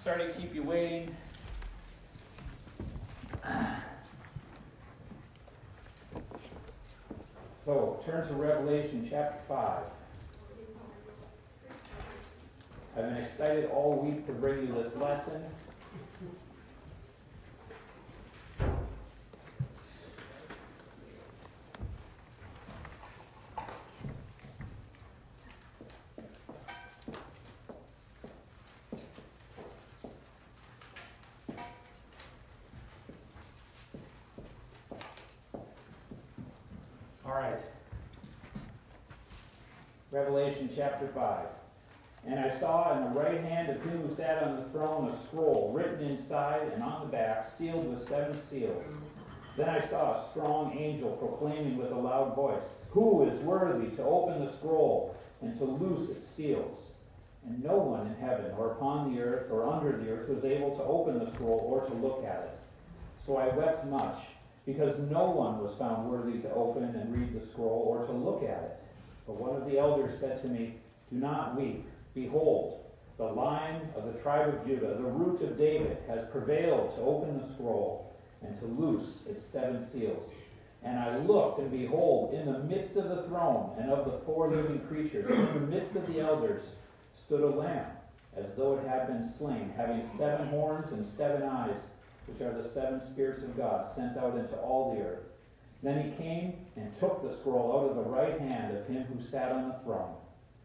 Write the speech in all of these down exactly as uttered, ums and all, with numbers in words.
Sorry to keep you waiting. So, turn to Revelation chapter five. I've been excited all week to bring you this lesson. All right. Revelation chapter five. And I saw in the right hand of him who sat on the throne a scroll written inside and on the back, sealed with seven seals. Then I saw a strong angel proclaiming with a loud voice, "Who is worthy to open the scroll and to loose its seals?" And no one in heaven or upon the earth or under the earth was able to open the scroll or to look at it. So I wept much, because no one was found worthy to open and read the scroll or to look at it. But one of the elders said to me, "Do not weep. Behold, the Lion of the tribe of Judah, the Root of David, has prevailed to open the scroll and to loose its seven seals." And I looked, and behold, in the midst of the throne and of the four living creatures, in the midst of the elders, stood a lamb, as though it had been slain, having seven horns and seven eyes, which are the seven spirits of God, sent out into all the earth. Then he came and took the scroll out of the right hand of him who sat on the throne.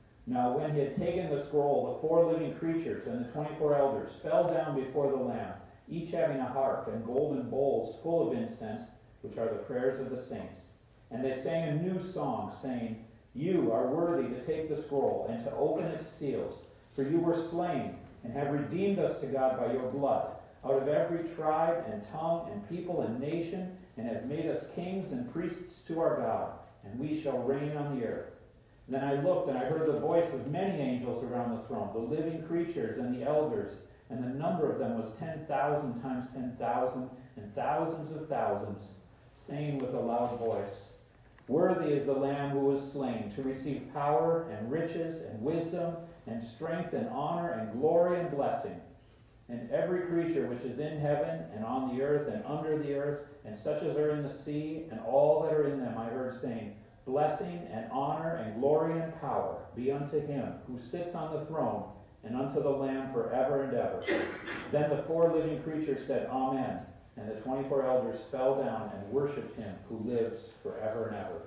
Now when he had taken the scroll, the four living creatures and the twenty-four elders fell down before the Lamb, each having a harp and golden bowls full of incense, which are the prayers of the saints. And they sang a new song, saying, "You are worthy to take the scroll and to open its seals, for you were slain and have redeemed us to God by your blood, out of every tribe and tongue and people and nation, and have made us kings and priests to our God, and we shall reign on the earth." Then I looked, and I heard the voice of many angels around the throne, the living creatures and the elders, and the number of them was ten thousand times ten thousand, and thousands of thousands, saying with a loud voice, "Worthy is the Lamb who was slain, to receive power and riches and wisdom and strength and honor and glory and blessing." And every creature which is in heaven and on the earth and under the earth, and such as are in the sea, and all that are in them, I heard saying, "Blessing and honor and glory and power be unto him who sits on the throne and unto the Lamb forever and ever." Then the four living creatures said, "Amen." And the twenty-four elders fell down and worshipped him who lives forever and ever.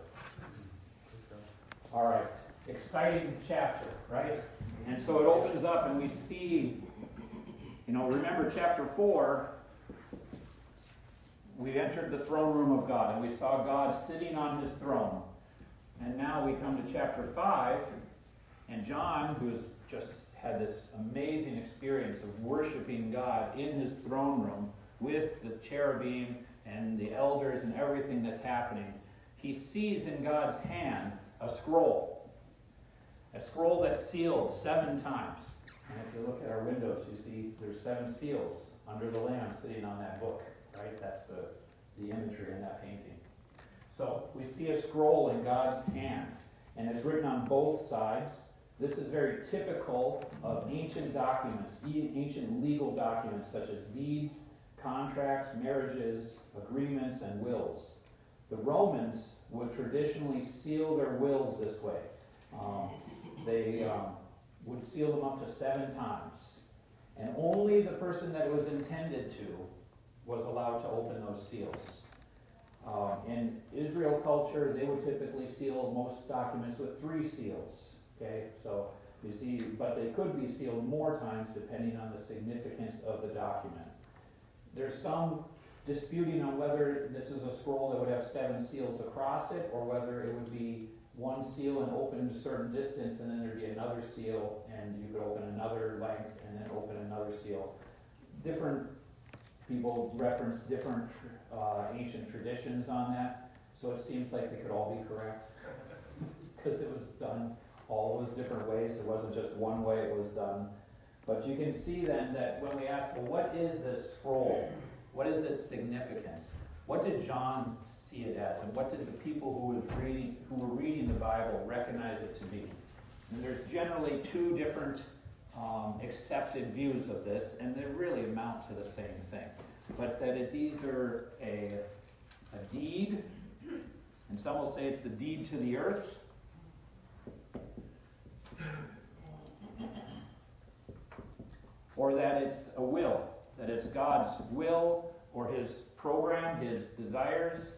All right. Exciting chapter, right? And so it opens up and we see, you know, remember chapter four, we entered the throne room of God and we saw God sitting on his throne. And now we come to chapter five, and John, who's just had this amazing experience of worshiping God in his throne room with the cherubim and the elders and everything that's happening, he sees in God's hand a scroll. A scroll that's sealed seven times. And if you look at our windows, you see there's seven seals under the Lamb sitting on that book, right? That's the, the imagery in that painting. So we see a scroll in God's hand, and it's written on both sides. This is very typical of ancient documents, ancient legal documents such as deeds, contracts, marriages, agreements, and wills. The Romans would traditionally seal their wills this way. Um, they um, would seal them up to seven times, and only the person that it was intended to was allowed to open those seals. Um, in Israel culture, they would typically seal most documents with three seals. Okay, so you see, but they could be sealed more times depending on the significance of the document. There's some disputing on whether this is a scroll that would have seven seals across it, or whether it would be one seal and open a certain distance, and then there'd be another seal, and you could open another length, and then open another seal. Different people reference different uh, ancient traditions on that, so it seems like they could all be correct because it was done all those different ways. It wasn't just one way it was done. But you can see then that when we ask, well, what is this scroll? What is its significance? What did John see it as? And what did the people who, was reading, who were reading the Bible recognize it to be? And there's generally two different um, accepted views of this, and they really amount to the same thing. But that it's either a, a deed, and some will say it's the deed to the earth, or that it's a will, that it's God's will or his program, his desires.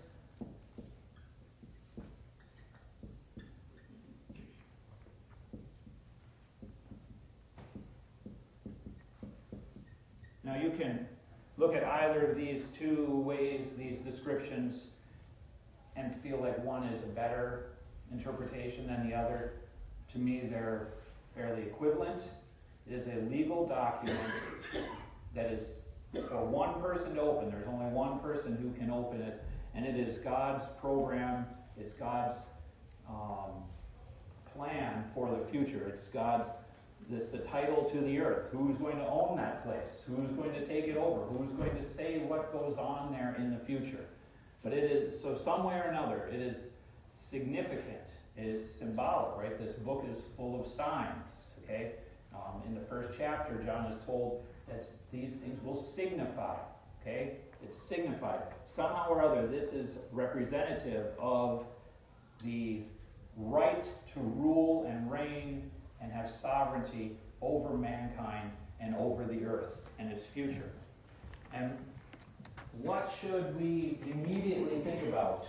Now you can look at either of these two ways, these descriptions, and feel like one is a better interpretation than the other. To me, they're fairly equivalent. It is a legal document that is for one person to open. There's only one person who can open it, and it is God's program. It's God's um, plan for the future. It's God's This the title to the earth. Who's going to own that place? Who's going to take it over? Who's going to say what goes on there in the future? But it is, so some way or another, it is significant. It is symbolic, right? This book is full of signs, okay? Um, in the first chapter, John is told that these things will signify, okay? It's signified. Somehow or other, this is representative of the right to rule and reign and have sovereignty over mankind and over the earth and its future. And what should we immediately think about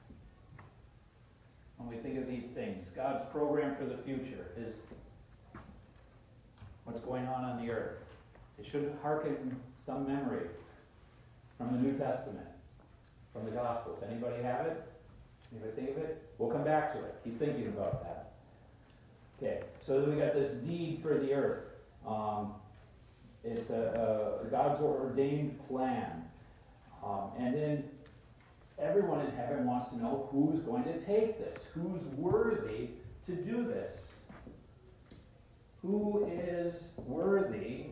when we think of these things? God's program for the future is what's going on on the earth. It should hearken some memory from the New Testament, from the Gospels. Anybody have it? Anybody think of it? We'll come back to it. Keep thinking about that. Okay, so then we got this deed for the earth. Um, it's a, a God's ordained plan. Um, and then everyone in heaven wants to know who's going to take this. Who's worthy to do this? Who is worthy?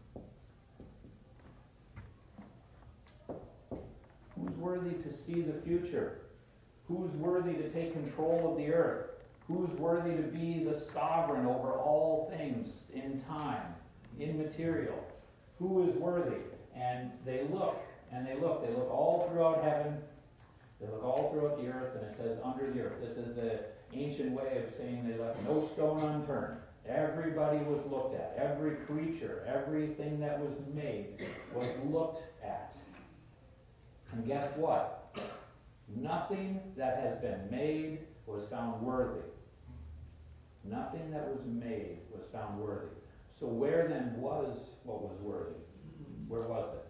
Who's worthy to see the future? Who's worthy to take control of the earth? Who's worthy to be the sovereign over all things in time, in material? Who is worthy? And they look, and they look. They look all throughout heaven. They look all throughout the earth, and it says under the earth. This is an ancient way of saying they left no stone unturned. Everybody was looked at. Every creature, everything that was made was looked at. And guess what? Nothing that has been made was found worthy. Nothing that was made was found worthy. So where then was what was worthy? Where was it?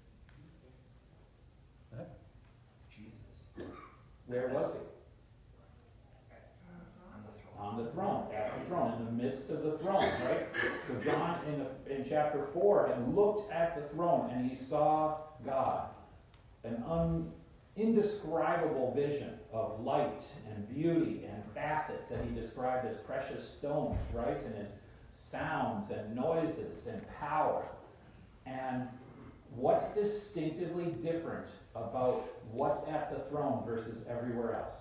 Huh? Jesus. Where was he? On the throne. At the throne. In the midst of the throne, right? So John in the in chapter four had looked at the throne and he saw God. An un indescribable vision of light and beauty and facets that he described as precious stones, right? And as sounds and noises and power. And what's distinctively different about what's at the throne versus everywhere else?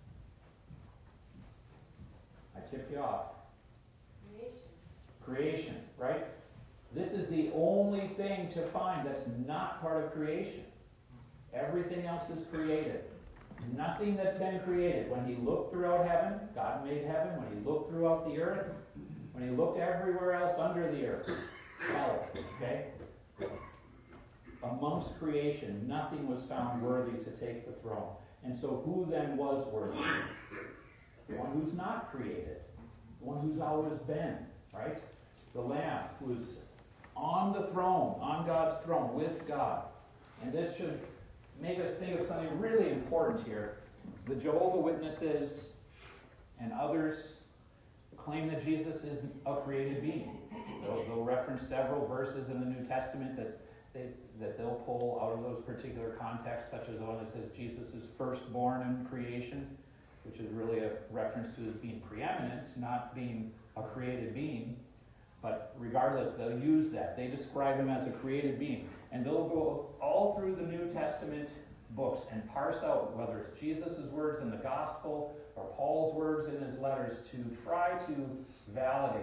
I tipped you off. Creation. Creation, right? This is the only thing to find that's not part of creation. Everything else is created. Nothing that's been created. When he looked throughout heaven, God made heaven. When he looked throughout the earth, when he looked everywhere else under the earth, hell, okay? Amongst creation, nothing was found worthy to take the throne. And so who then was worthy? The one who's not created. The one who's always been, right? The Lamb who is on the throne, on God's throne, with God. And this should make us think of something really important here. The Jehovah's Witnesses and others claim that Jesus is a created being. They'll, they'll reference several verses in the New Testament that they, that they'll pull out of those particular contexts, such as the one that says Jesus is firstborn in creation, which is really a reference to his being preeminent, not being a created being. But regardless, they'll use that. They describe him as a created being. And they'll go all through the New Testament books and parse out whether it's Jesus' words in the gospel or Paul's words in his letters to try to validate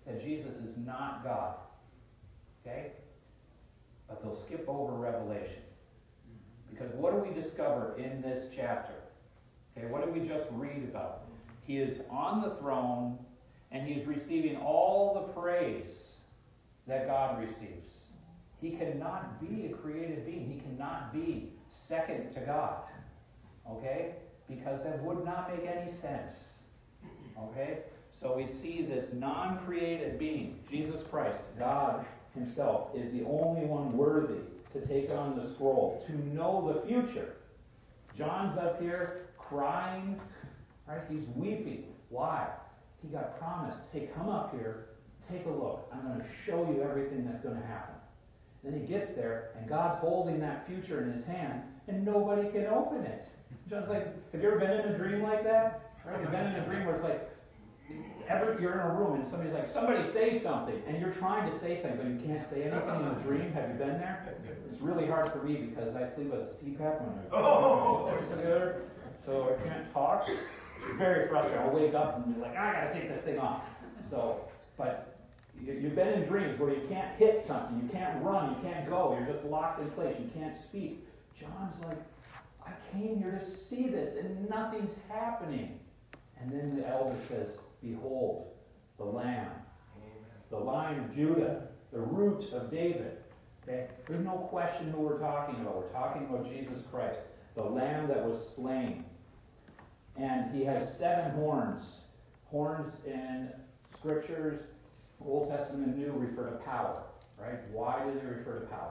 that Jesus is not God. Okay? But they'll skip over Revelation. Because what do we discover in this chapter? Okay, what did we just read about? He is on the throne, and he's receiving all the praise that God receives. He cannot be a created being. He cannot be second to God. Okay? Because that would not make any sense. Okay? So we see this non-created being, Jesus Christ, God himself, is the only one worthy to take on the scroll, to know the future. John's up here crying, right? He's weeping. Why? He got promised, hey, come up here, take a look. I'm going to show you everything that's going to happen. Then he gets there, and God's holding that future in his hand, and nobody can open it. John's like, have you ever been in a dream like that? Right? You've been in a dream where it's like, Ever, you're in a room and somebody's like, somebody say something, and you're trying to say something, but you can't say anything in the dream. Have you been there? It's really hard for me because I sleep with a C PAP when I oh. together, so I can't talk. It's very frustrating. I'll wake up and be like, I gotta take this thing off. So, but you, you've been in dreams where you can't hit something, you can't run, you can't go, you're just locked in place, you can't speak. John's like, I came here to see this, and nothing's happening. And then the elder says, behold, the Lamb, the Lion of Judah, the root of David. Okay? There's no question who we're talking about. We're talking about Jesus Christ, the Lamb that was slain. And he has seven horns. Horns in Scriptures, Old Testament and New, refer to power. Right? Why do they refer to power?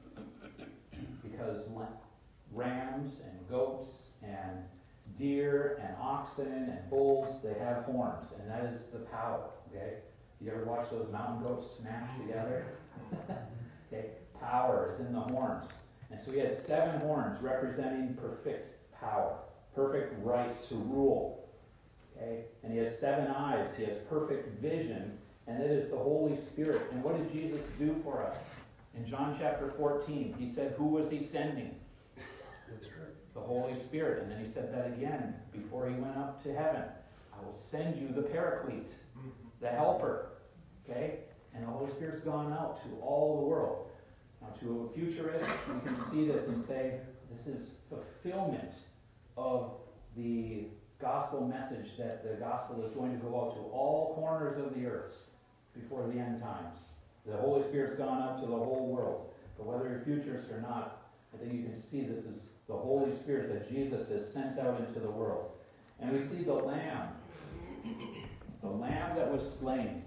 Because rams and goats and deer and oxen and bulls, they have horns, and that is the power. Okay? You ever watch those mountain goats smash together? Okay, power is in the horns. And so he has seven horns representing perfect power, perfect right to rule. Okay? And he has seven eyes, he has perfect vision, and it is the Holy Spirit. And what did Jesus do for us? In John chapter fourteen, he said, who was he sending? The Holy Spirit. And then he said that again before he went up to heaven. I will send you the Paraclete, the Helper. Okay? And the Holy Spirit's gone out to all the world. Now, to a futurist, we can see this and say, this is fulfillment of the gospel message that the gospel is going to go out to all corners of the earth before the end times. The Holy Spirit's gone out to the whole world. But whether you're futurist or not, I think you can see this is the Holy Spirit that Jesus has sent out into the world. And we see the Lamb, the Lamb that was slain.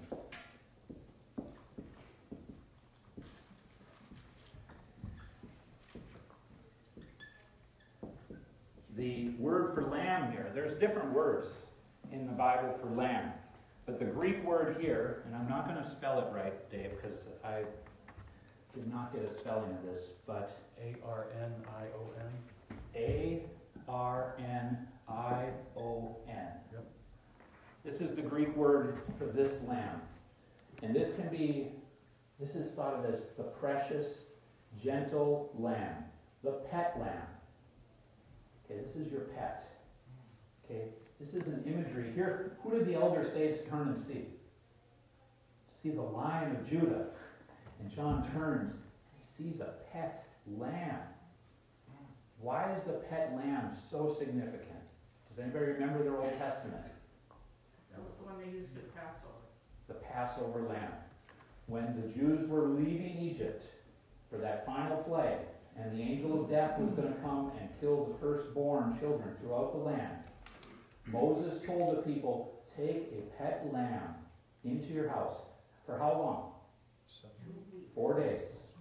The word for lamb here, there's different words in the Bible for lamb. But the Greek word here, and I'm not going to spell it right, Dave, because I did not get a spelling of this, but A R N I O N. A R N I O N. Yep. This is the Greek word for this lamb. And this can be, this is thought of as the precious, gentle lamb, the pet lamb. Okay, this is your pet. Okay, this is an imagery. Here, who did the elder say to turn and see? See the Lion of Judah. And John turns, he sees a pet lamb. Why is the pet lamb so significant? Does anybody remember their Old Testament? That was the one they used at Passover. The Passover lamb. When the Jews were leaving Egypt for that final plague, and the angel of death was going to come and kill the firstborn children throughout the land, Moses told the people, take a pet lamb into your house. For how long? Four days.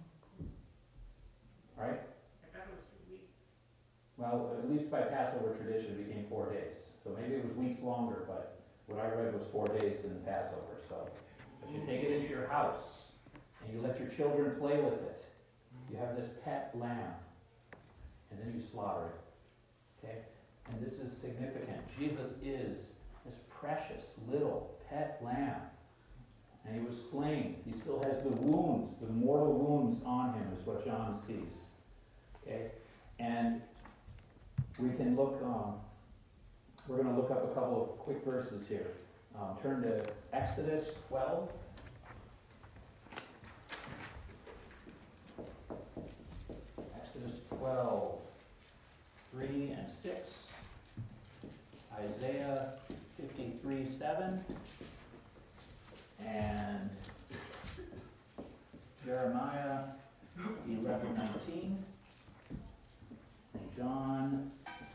Right? I thought it was two weeks. Well, at least by Passover tradition, it became four days. So maybe it was weeks longer, but what I read was four days in the Passover. So, but you take it into your house, and you let your children play with it. You have this pet lamb, and then you slaughter it. Okay? And this is significant. Jesus is this precious little pet lamb. And he was slain. He still has the wounds, the mortal wounds on him, is what John sees. Okay? And we can look, um, we're going to look up a couple of quick verses here. Um, turn to Exodus twelve. twelve, three and six, Isaiah fifty-three, seven, and Jeremiah eleven, nineteen, and John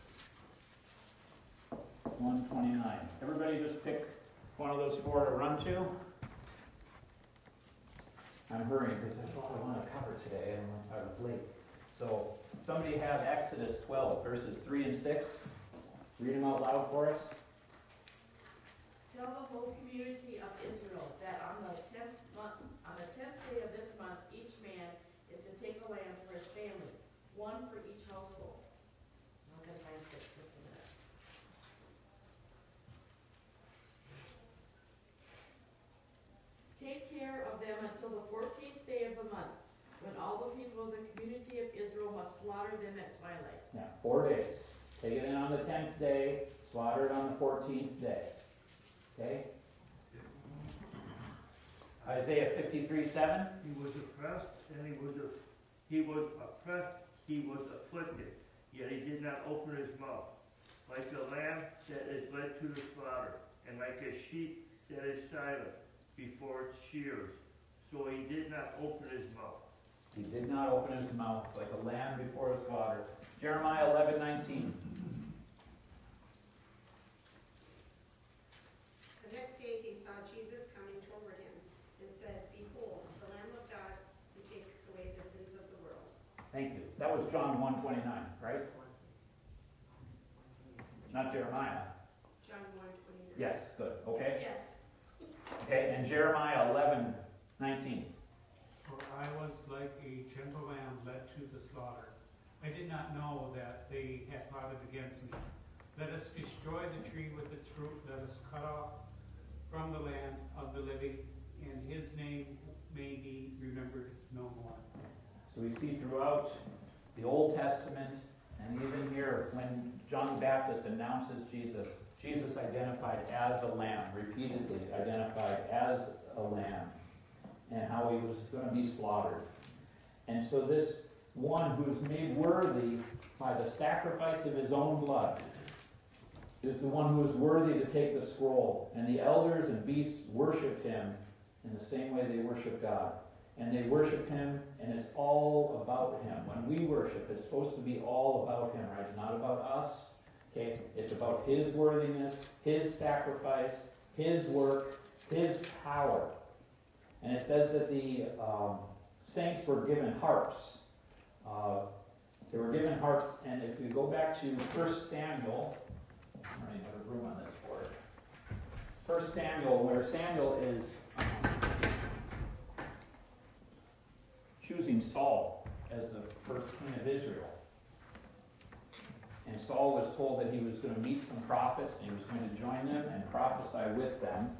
one, twenty-nine. Everybody just pick one of those four to run to. I'm hurrying because there's a lot I want to cover today and I was late. So somebody have Exodus twelve, verses three and six. Read them out loud for us. Tell the whole community of Israel that on the tenth month, on the tenth day of this month, each man is to take a lamb for his family, one for each household. I'm going to find six, just a minute. Take care of them until the fourteenth day of the month, when all the people of the community of Israel must slaughter them at twilight. Yeah, four days. Take it in on the tenth day, slaughter it on the fourteenth day. Okay? Isaiah fifty-three, seven. He was oppressed and he was a, he was oppressed, he was afflicted, yet he did not open his mouth. Like a lamb that is led to the slaughter, and like a sheep that is silent before its shears, so he did not open his mouth. He did not open his mouth like a lamb before the slaughter. Jeremiah eleven, nineteen. The next day he saw Jesus coming toward him and said, Behold, the Lamb of God who takes away the sins of the world. Thank you. That was John one, twenty-nine, right? Not Jeremiah. John one twenty-nine. Yes, good. Okay. Yes. Okay, and Jeremiah eleven, nineteen. For I was like a gentle lamb led to the slaughter. I did not know that they had plotted against me. Let us destroy the tree with its fruit. Let us cut off from the land of the living, and his name may be remembered no more. So we see throughout the Old Testament, and even here, when John the Baptist announces Jesus, Jesus identified as a lamb, repeatedly identified as a lamb, and how he was going to be slaughtered. And so this one who is made worthy by the sacrifice of his own blood is the one who is worthy to take the scroll. And the elders and beasts worship him in the same way they worship God. And they worship him, and it's all about him. When we worship, it's supposed to be all about him, right? Not about us. Okay? It's about his worthiness, his sacrifice, his work, his power. And it says that the um, saints were given harps. Uh, they were given harps, and if we go back to First Samuel, I'm running out of room on this board. First Samuel, where Samuel is um, choosing Saul as the first king of Israel. And Saul was told that he was going to meet some prophets, and he was going to join them and prophesy with them.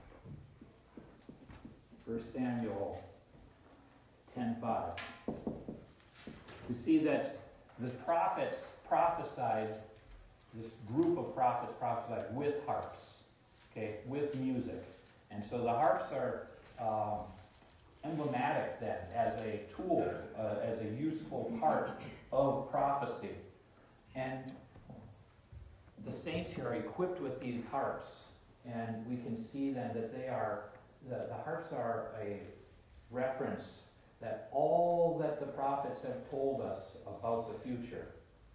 First Samuel ten five. We see that the prophets prophesied, this group of prophets prophesied with harps, okay, with music. And so the harps are um, emblematic then as a tool, uh, as a useful part of prophecy. And the saints here are equipped with these harps, and we can see then that they are, the, the harps are a reference that all that the prophets have told us about the future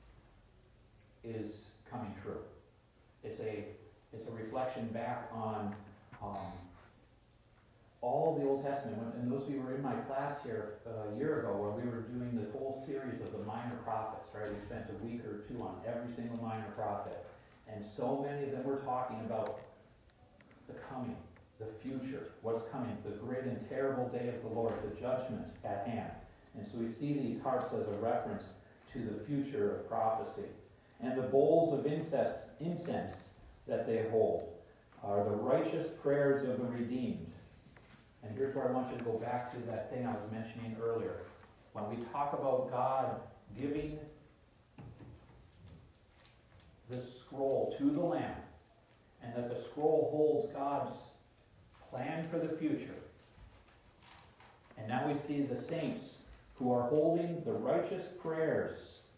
is coming true. It's a it's a reflection back on um, all the Old Testament. When, and those of you who were in my class here uh, a year ago, where we were doing the whole series of the minor prophets, right? We spent a week or two on every single minor prophet, and so many of them were talking about the coming, the future, what's coming, the great and terrible day of the Lord, the judgment at hand. And so we see these harps as a reference to the future of prophecy. And the bowls of incense, incense that they hold are the righteous prayers of the redeemed. And here's where I want you to go back to that thing I was mentioning earlier. When we talk about God giving this scroll to the Lamb, and that the scroll holds God's plan for the future. And now we see the saints who are holding the righteous prayers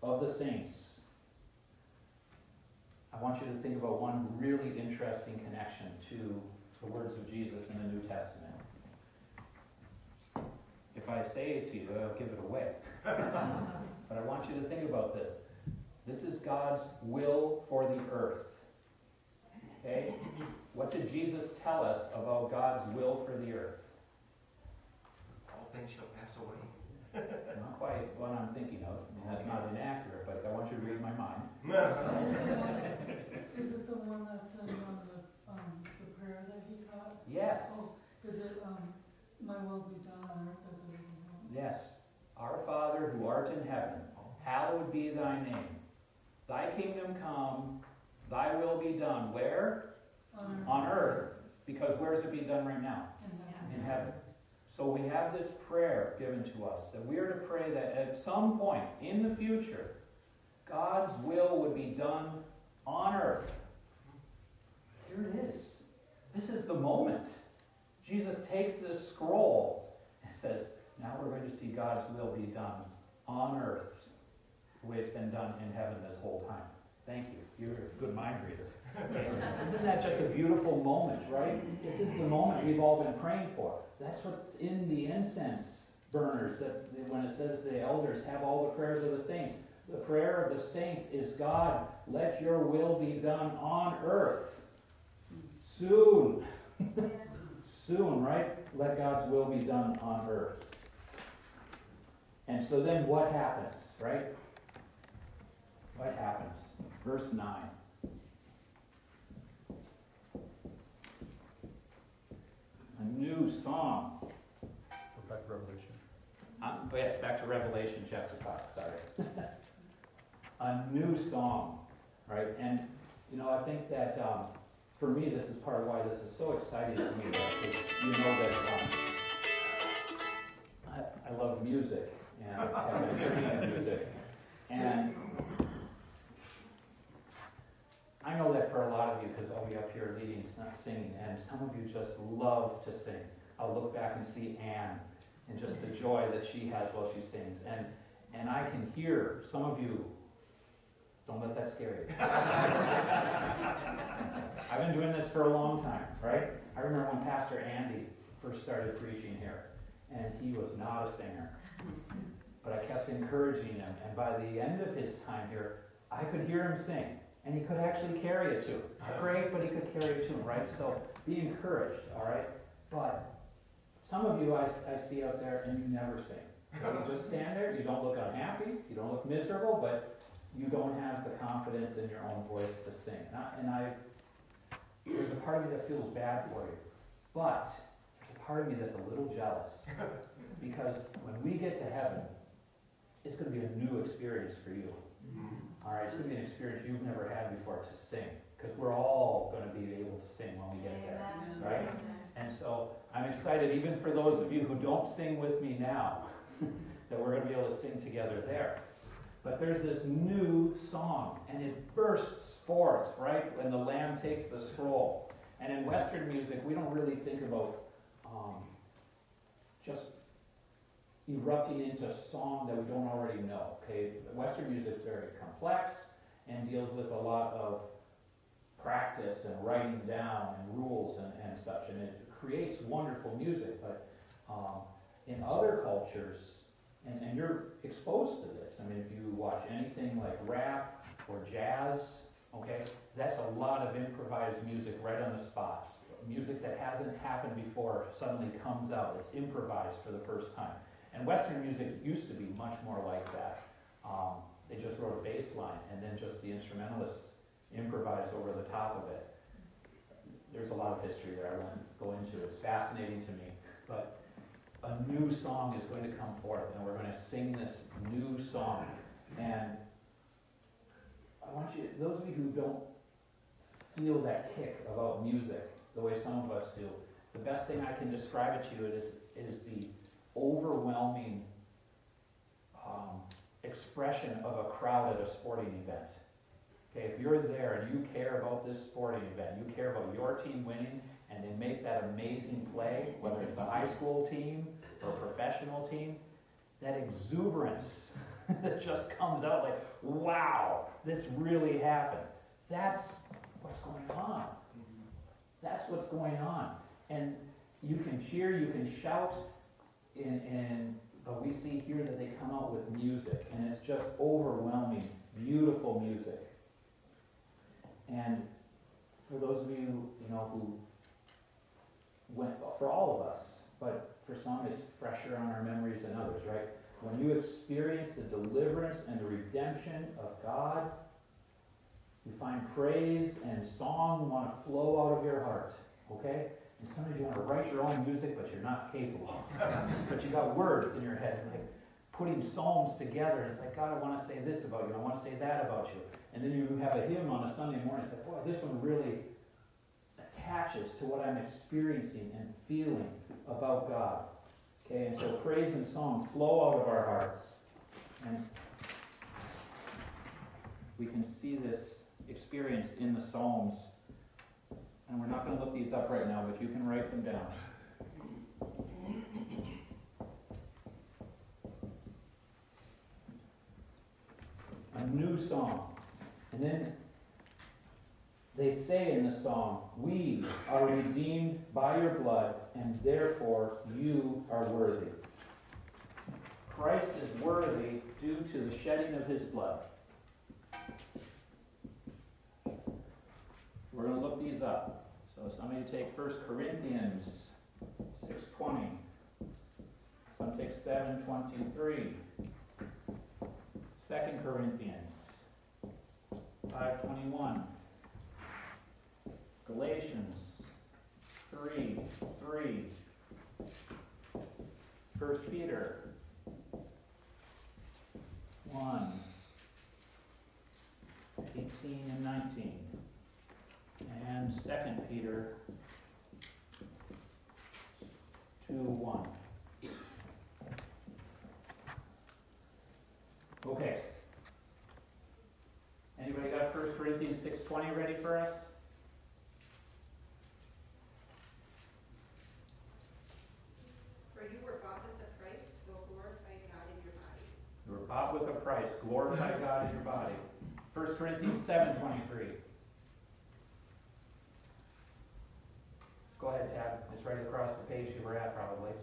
of the saints. I want you to think about one really interesting connection to the words of Jesus in the New Testament. If I say it to you, I'll give it away. But I want you to think about this. This is God's will for the earth. Okay? What did Jesus tell us about God's will for the earth? All things shall pass away. Not quite what I'm thinking of. I mean, that's not inaccurate, but I want you to read my mind. Is it the one that's in um, the, um, the prayer that he taught? Yes. Oh, is it, um, my will be done on earth as it is in heaven? Yes. Our Father who art in heaven, hallowed be thy name. Thy kingdom come, thy will be done. Where? On earth. On earth. Because where is it being done right now? In heaven. In heaven. So we have this prayer given to us that we are to pray that at some point in the future, God's will would be done on earth. Here it is. This is the moment. Jesus takes this scroll and says, now we're going to see God's will be done on earth the way it's been done in heaven this whole time. Thank you. You're a good mind reader. Isn't that just a beautiful moment, right? This is the moment we've all been praying for. That's what's in the incense burners, that when it says the elders have all the prayers of the saints. The prayer of the saints is, God, let your will be done on earth. Soon. Soon, right? Let God's will be done on earth. And so then what happens, right? What happens? Verse nine. A new song. Go back to Revelation. Um, oh yes, back to Revelation chapter five, sorry. A new song, right? And, you know, I think that um, for me, this is part of why this is so exciting to me. That is, you know that um, I, I love music, and have been training in music. And I know that for a lot of you, because I'll be up here leading, singing, and some of you just love to sing. I'll look back and see Anne, and just the joy that she has while she sings. And and I can hear some of you, don't let that scare you. I've been doing this for a long time, right? I remember when Pastor Andy first started preaching here, and he was not a singer. But I kept encouraging him, and by the end of his time here, I could hear him sing. And he could actually carry it too. Not great, but he could carry it too, right? So be encouraged, all right? But some of you I, I see out there, and you never sing. So you just stand there. You don't look unhappy. You don't look miserable, but you don't have the confidence in your own voice to sing. And I, and I there's a part of me that feels bad for you. But there's a part of me that's a little jealous. Because when we get to heaven, it's going to be a new experience for you. All right, it's going to be an experience you've never had before to sing, because we're all going to be able to sing when we get there, right? And so I'm excited, even for those of you who don't sing with me now, that we're going to be able to sing together there. But there's this new song, and it bursts forth, right, when the Lamb takes the scroll. And in Western music, we don't really think about um, just erupting into song that we don't already know. Okay, Western music is very complex and deals with a lot of practice and writing down and rules and, and such, and it creates wonderful music. But um, in other cultures, and, and you're exposed to this. I mean, if you watch anything like rap or jazz, okay, that's a lot of improvised music right on the spot. Music that hasn't happened before suddenly comes out. It's improvised for the first time. And Western music used to be much more like that. Um, they just wrote a bass line, and then just the instrumentalist improvised over the top of it. There's a lot of history there I won't go into. It's fascinating to me. But a new song is going to come forth, and we're going to sing this new song. And I want you, those of you who don't feel that kick about music the way some of us do, the best thing I can describe it to you is, is the overwhelming um, expression of a crowd at a sporting event. Okay, if you're there and you care about this sporting event, you care about your team winning, and they make that amazing play, whether it's a high school team or a professional team, that exuberance that just comes out like, wow, this really happened. That's what's going on. That's what's going on. And you can cheer, you can shout, and, and but we see here that they come out with music, and it's just overwhelming, beautiful music. And for those of you, you know, who went, for all of us, but for some it's fresher on our memories than others, right? When you experience the deliverance and the redemption of God, you find praise and song want to flow out of your heart, okay? And sometimes you want to write your own music, but you're not capable. But you got words in your head, like putting psalms together, and it's like, God, I want to say this about you, I want to say that about you. And then you have a hymn on a Sunday morning, it's like, boy, this one really attaches to what I'm experiencing and feeling about God. Okay, and so praise and song flow out of our hearts. And we can see this experience in the Psalms. And we're not going to look these up right now, but you can write them down. A new song. And then they say in the song, we are redeemed by your blood, and therefore you are worthy. Christ is worthy due to the shedding of his blood. We're going to look these up. So somebody take First Corinthians six twenty. Some take seven twenty-three. Second Corinthians five twenty-one. Galatians three three. First Peter one eighteen and nineteen. And Second Peter two one. Okay. Anybody got First Corinthians six twenty ready for us? For you were bought with a price, so glorify God in your body. You were bought with a price. Glorify God in your body. First Corinthians seven twenty-three. Go ahead, Tab. It's right across the page you were at, probably.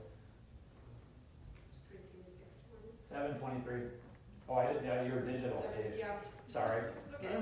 First Corinthians six twenty. seven twenty-three. Oh, I didn't know you were digital, Seven, Steve. yeah. Sorry. It's okay.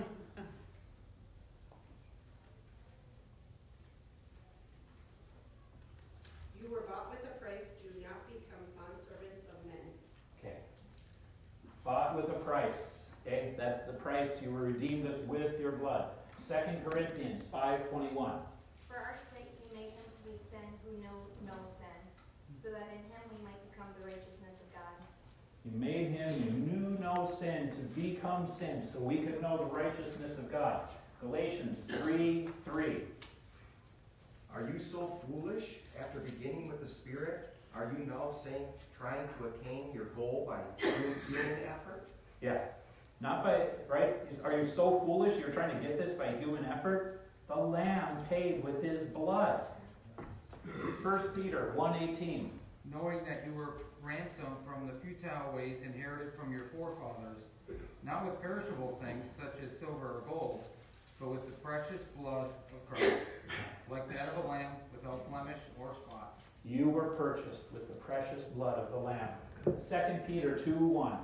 You were bought with a price, do not become bondservants of men. Okay. Bought with a price. Okay, that's the price. You were redeemed us with your blood. Second Corinthians five twenty-one. For our sake he made him to be sin who knew no sin, so that in him we might become the righteousness of God. You made him who knew no sin to become sin, so we could know the righteousness of God. Galatians three three. Are you so foolish? After beginning with the Spirit, are you now saying, trying to attain your goal by human effort? Yeah. Not by, right? Are you so foolish you're trying to get this by human effort? The Lamb paid with his blood. First Peter one eighteen. Knowing that you were ransomed from the futile ways inherited from your forefathers, not with perishable things such as silver or gold, but with the precious blood of Christ, like that of a lamb without blemish or spot. You were purchased with the precious blood of the Lamb. Second Peter two one.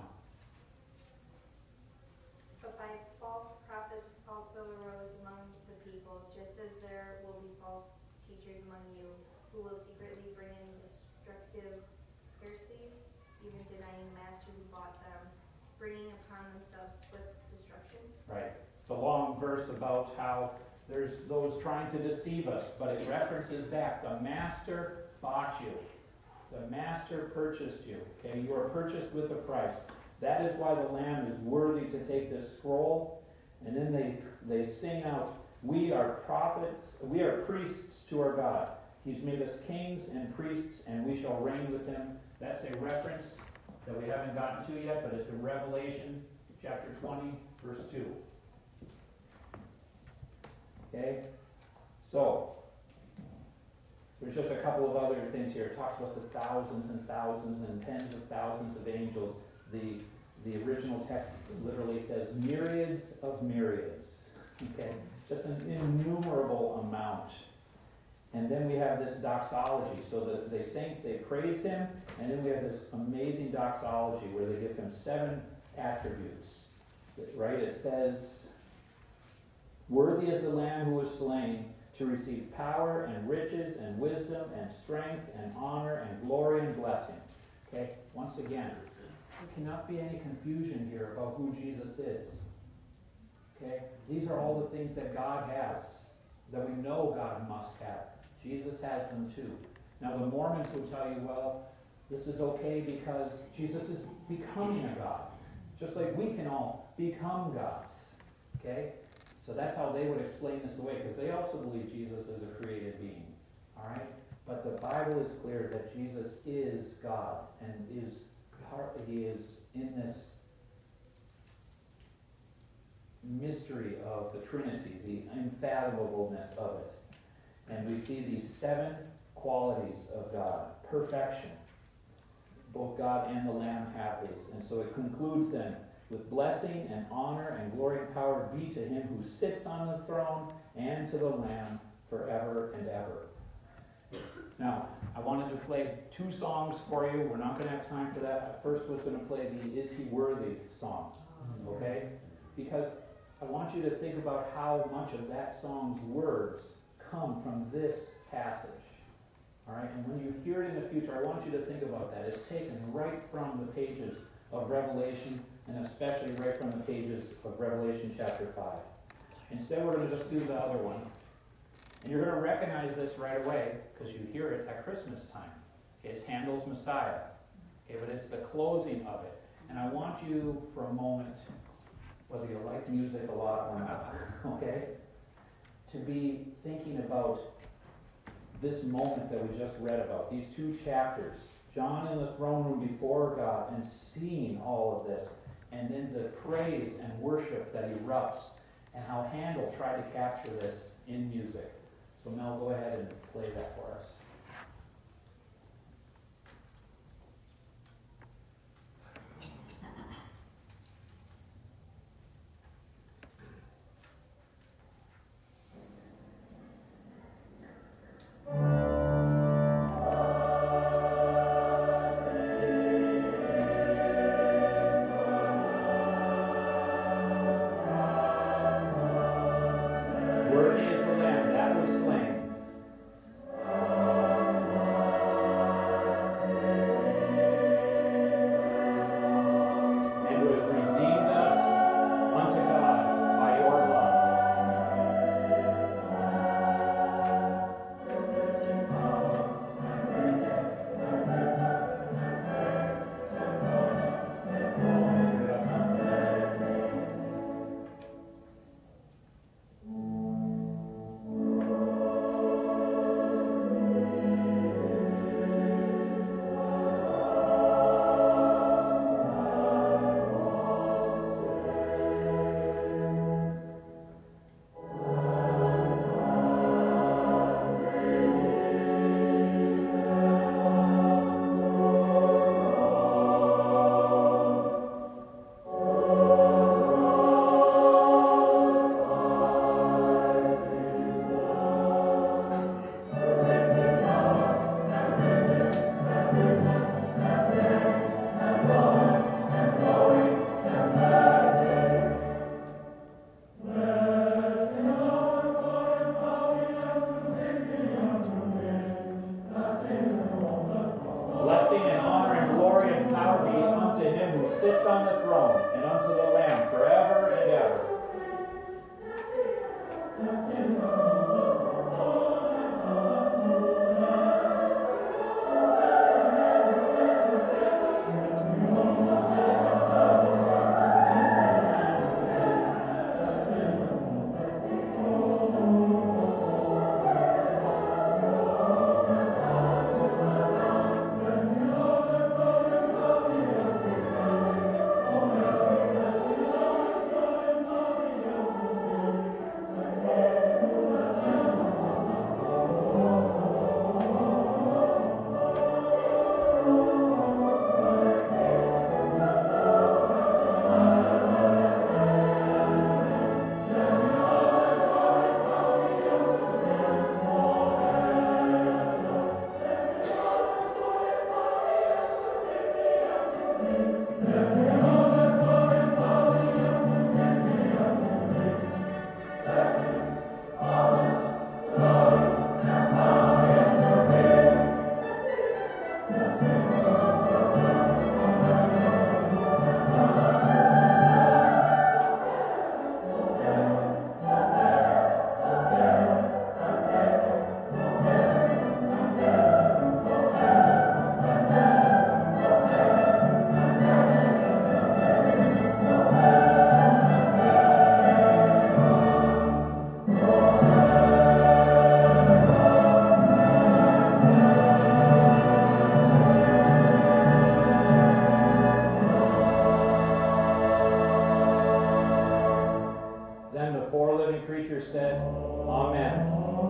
But by false prophets also arose among the people, just as there will be false teachers among you, who will secretly bring in destructive heresies, even denying the master who bought them, bringing upon themselves swift destruction. Right. It's a long verse about how there's those trying to deceive us, but it references back. The master bought you. The master purchased you. Okay, you are purchased with a price. That is why the Lamb is worthy to take this scroll. And then they they sing out, "We are prophets, we are priests to our God. He's made us kings and priests, and we shall reign with him." That's a reference that we haven't gotten to yet, but it's in Revelation chapter twenty, verse two. Okay? So, there's just a couple of other things here. It talks about the thousands and thousands and tens of thousands of angels, the The original text literally says myriads of myriads. Okay? Just an innumerable amount. And then we have this doxology. So the, the saints, they praise him, and then we have this amazing doxology where they give him seven attributes. Right? It says, worthy is the Lamb who was slain to receive power and riches and wisdom and strength and honor and glory and blessing. Okay? Once again, there cannot be any confusion here about who Jesus is. Okay? These are all the things that God has, that we know God must have. Jesus has them too. Now the Mormons would tell you, well, this is okay because Jesus is becoming a God. Just like we can all become gods. Okay? So that's how they would explain this away, because they also believe Jesus is a created being. Alright? But the Bible is clear that Jesus is God and is part, he is in this mystery of the Trinity, the unfathomableness of it. And we see these seven qualities of God. Perfection. Both God and the Lamb have these. And so it concludes then with blessing and honor and glory and power be to him who sits on the throne and to the Lamb forever and ever. Now, I wanted to play two songs for you. We're not going to have time for that. I first was going to play the Is He Worthy song. Okay? Because I want you to think about how much of that song's words come from this passage. Alright? And when you hear it in the future, I want you to think about that. It's taken right from the pages of Revelation, and especially right from the pages of Revelation chapter five. Instead, we're going to just do the other one. And you're going to recognize this right away, because you hear it at Christmas time. Okay, it's Handel's Messiah. Okay, but it's the closing of it. And I want you, for a moment, whether you like music a lot or not, okay, to be thinking about this moment that we just read about, these two chapters. John in the throne room before God and seeing all of this, and then the praise and worship that erupts, and how Handel tried to capture this in music. So Mel, go ahead and play that for us. Worthy is the Lamb that was slain. preacher said, Amen.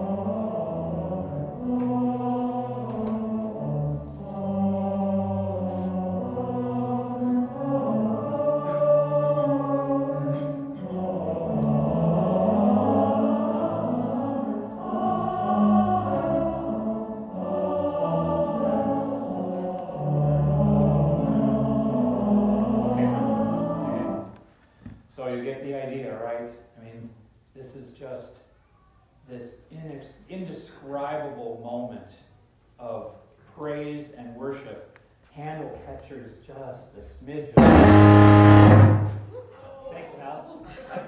So you get the idea, right? I mean, this is just this inex- indescribable moment of praise and worship. Handle catches just a smidge of... Thanks, Al.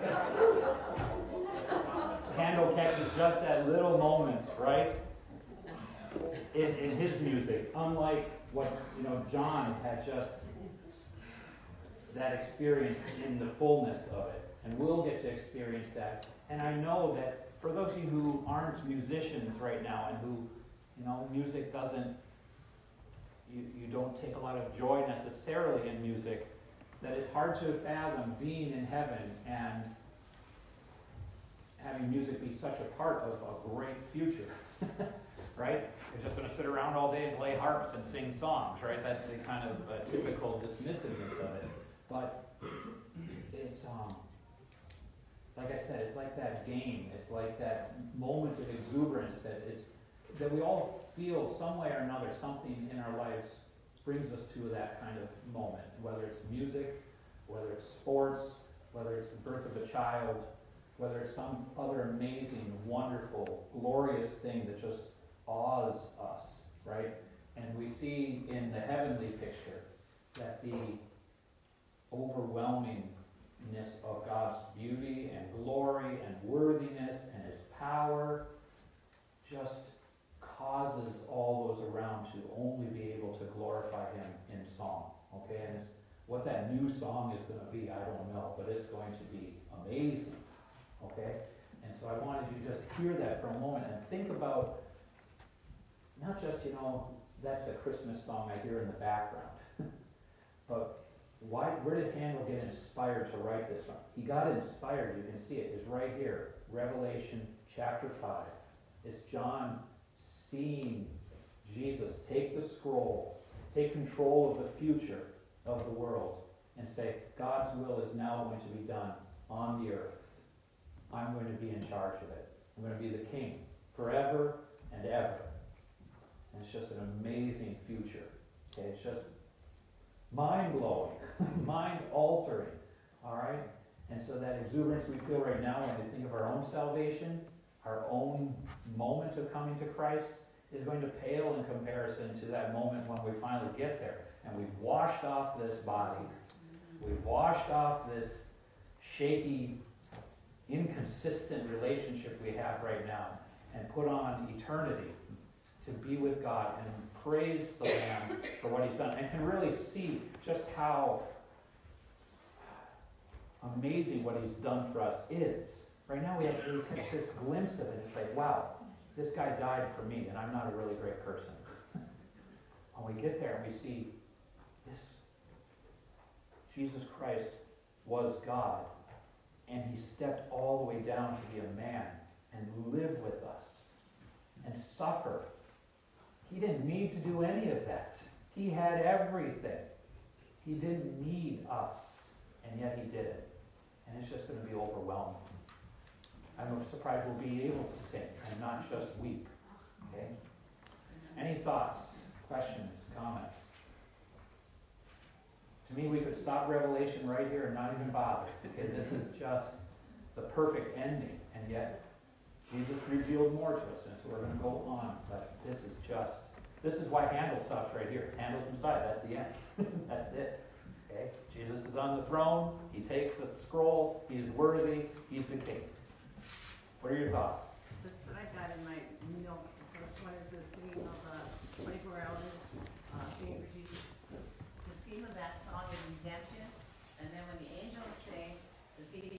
Handle catches just that little moment, right? In, in his music, unlike what, you know, John had just that experience in the fullness of it. And we'll get to experience that. And I know that for those of you who aren't musicians right now and who, you know, music doesn't, you, you don't take a lot of joy necessarily in music, that it's hard to fathom being in heaven and having music be such a part of a great future. Right? You're just going to sit around all day and play harps and sing songs, right? That's the kind of uh, typical dismissiveness of it. But it's, um, like I said, it's like that game. It's like that moment of exuberance that is that we all feel some way or another. Something in our lives brings us to that kind of moment, whether it's music, whether it's sports, whether it's the birth of a child, whether it's some other amazing, wonderful, glorious thing that just awes us, right? And we see in the heavenly picture that the overwhelmingness of God's beauty and glory and worthiness and His power just causes all those around to only be able to glorify Him in song. Okay, and it's, what that new song is going to be, I don't know, but it's going to be amazing. Okay, and so I wanted you to just hear that for a moment and think about not just, you know, that's a Christmas song I hear in the background, but why? Where did Handel get inspired to write this from? He got inspired, you can see it, it's right here, Revelation chapter five. It's John seeing Jesus take the scroll, take control of the future of the world, and say, God's will is now going to be done on the earth. I'm going to be in charge of it. I'm going to be the king forever and ever. And it's just an amazing future. Okay, it's just mind-blowing, mind-altering. All right? And so that exuberance we feel right now when we think of our own salvation, our own moment of coming to Christ, is going to pale in comparison to that moment when we finally get there. And we've washed off this body. We've washed off this shaky, inconsistent relationship we have right now and put on eternity to be with God and praise the Lamb for what He's done, and can really see just how amazing what He's done for us is. Right now we have we catch this glimpse of it. It's like, wow, this guy died for me, and I'm not a really great person. When we get there and we see this, Jesus Christ was God, and He stepped all the way down to be a man and live with us and suffer. He didn't need to do any of that. He had everything. He didn't need us, and yet He did it. And it's just going to be overwhelming. I'm surprised we'll be able to sing and not just weep. Okay? Any thoughts, questions, comments? To me, we could stop Revelation right here and not even bother. Okay, this is just the perfect ending, and yet Jesus revealed more to us, and so we're going to go on. But this is just, this is why Handel stops right here. Handel's Messiah, that's the end. That's it. Okay? Jesus is on the throne. He takes the scroll. He is worthy. He's the king. What are your thoughts? That's what I got in my notes. The first one is the singing of uh, twenty-four elders, uh, singing for Jesus. The theme of that song is redemption. And then when the angels sing, the theme